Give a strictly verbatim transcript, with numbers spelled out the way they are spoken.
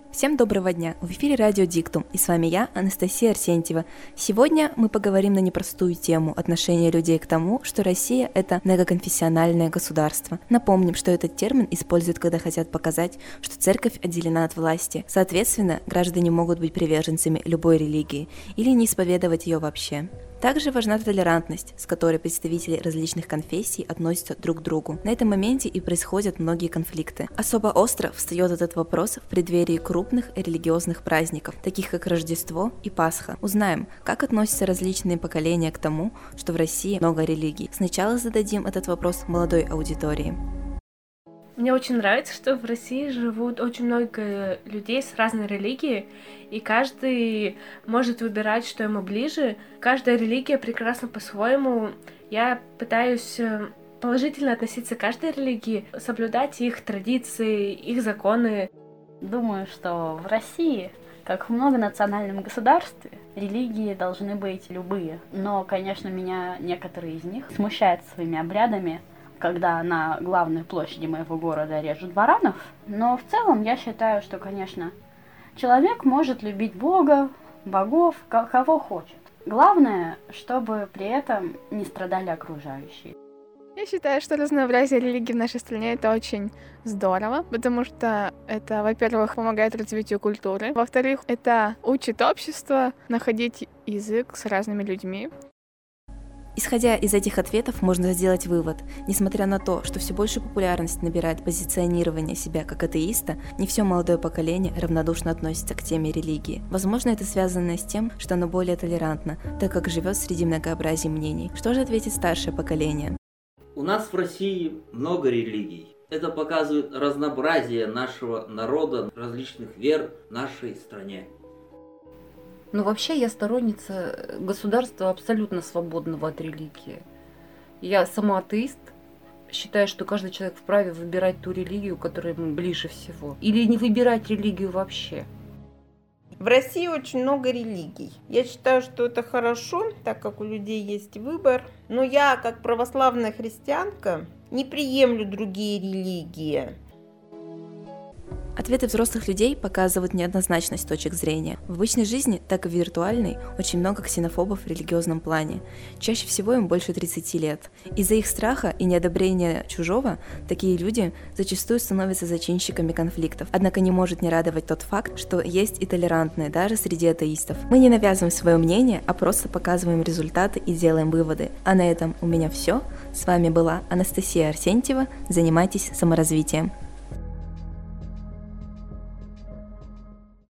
Всем доброго дня! В эфире Радио Диктум, и с вами я, Анастасия Арсентьева. Сегодня мы поговорим на непростую тему отношения людей к тому, что Россия — это многоконфессиональное государство. Напомним, что этот термин используют, когда хотят показать, что церковь отделена от власти. Соответственно, граждане могут быть приверженцами любой религии или не исповедовать ее вообще. Также важна толерантность, с которой представители различных конфессий относятся друг к другу. На этом моменте и происходят многие конфликты. Особо остро встает этот вопрос в преддверии крупных религиозных праздников, таких как Рождество и Пасха. Узнаем, как относятся различные поколения к тому, что в России много религий. Сначала зададим этот вопрос молодой аудитории. Мне очень нравится, что в России живут очень много людей с разной религией, и каждый может выбирать, что ему ближе. Каждая религия прекрасна по-своему. Я пытаюсь положительно относиться к каждой религии, соблюдать их традиции, их законы. Думаю, что в России, как в многонациональном государстве, религии должны быть любые. Но, конечно, меня некоторые из них смущают своими обрядами, когда на главной площади моего города режут баранов. Но в целом я считаю, что, конечно, человек может любить Бога, богов, кого хочет. Главное, чтобы при этом не страдали окружающие. Я считаю, что разнообразие религий в нашей стране — это очень здорово, потому что это, во-первых, помогает развитию культуры, во-вторых, это учит общество находить язык с разными людьми. Исходя из этих ответов, можно сделать вывод. Несмотря на то, что все больше популярность набирает позиционирование себя как атеиста, не все молодое поколение равнодушно относится к теме религии. Возможно, это связано с тем, что оно более толерантно, так как живет среди многообразия мнений. Что же ответит старшее поколение? У нас в России много религий. Это показывает разнообразие нашего народа, различных вер в нашей стране. Но вообще я сторонница государства абсолютно свободного от религии. Я сама атеист, считаю, что каждый человек вправе выбирать ту религию, которая ему ближе всего. Или не выбирать религию вообще. В России очень много религий. Я считаю, что это хорошо, так как у людей есть выбор. Но я, как православная христианка, не приемлю другие религии. Ответы взрослых людей показывают неоднозначность точек зрения. В обычной жизни, так и в виртуальной, очень много ксенофобов в религиозном плане. Чаще всего им больше тридцати лет. Из-за их страха и неодобрения чужого, такие люди зачастую становятся зачинщиками конфликтов. Однако не может не радовать тот факт, что есть и толерантные даже среди атеистов. Мы не навязываем свое мнение, а просто показываем результаты и делаем выводы. А на этом у меня все. С вами была Анастасия Арсентьева. Занимайтесь саморазвитием.